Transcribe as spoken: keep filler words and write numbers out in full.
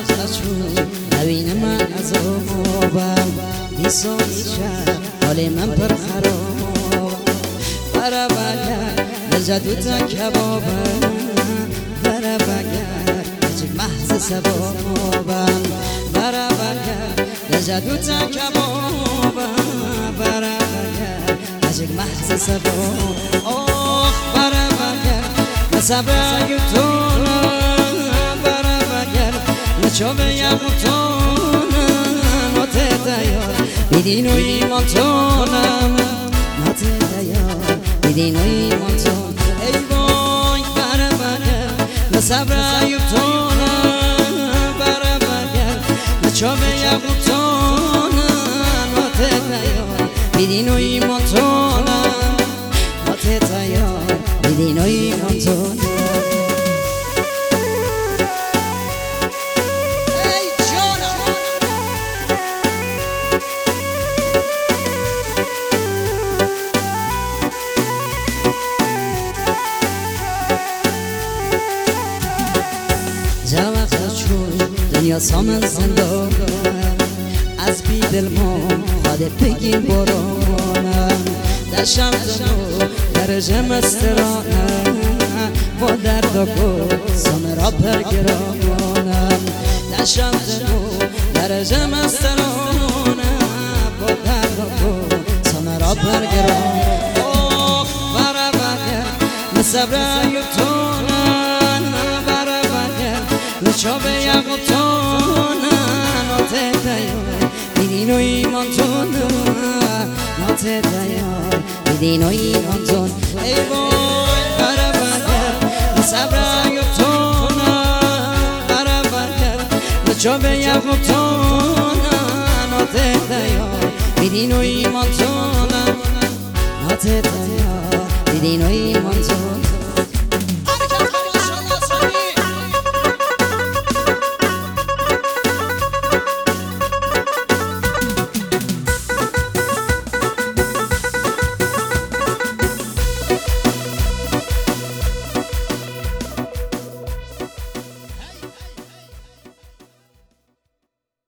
چون نبین من عذابم بیسانی شد حال من پر خراب برا بگر نجد و تا کبابم برا بگر نجد محض سبابم برا بگر نجد و تا کبابم برا بگر نجد محض سباب آخ برا بگر نصبر یوتونم برا بگر نچوب یقوتونم ناته دیار بیدین و ایمانتونم ناته دیار بیدین و ایمانتون ای وای برا بگر نصبر یوتونم برا بگر نچوب یقوتونم ناته دیار بیدین و ایمانتونم ناته دیار بیدین و ایمانتونم دنیا سامن زندانم از بی دل ما خواهد بگیم برانم در شمزم در جمسترانم با درد و گل سامن را پرگرانم در شمزم در جمسترانم با درد و گل سامن را پرگرانم آخ برا بگر نصبر یوتونم برا بگر نچوب یقوتونم ناته دیار بیدین و ایمانتونم ناته دیار بیدین و ایمانتون ای وای برا بگر نصبر یوتونم برا بگر نچوب یقوتونم ناته دیار بیدین و ایمانتونم ناته دیار بیدین و ایمانتون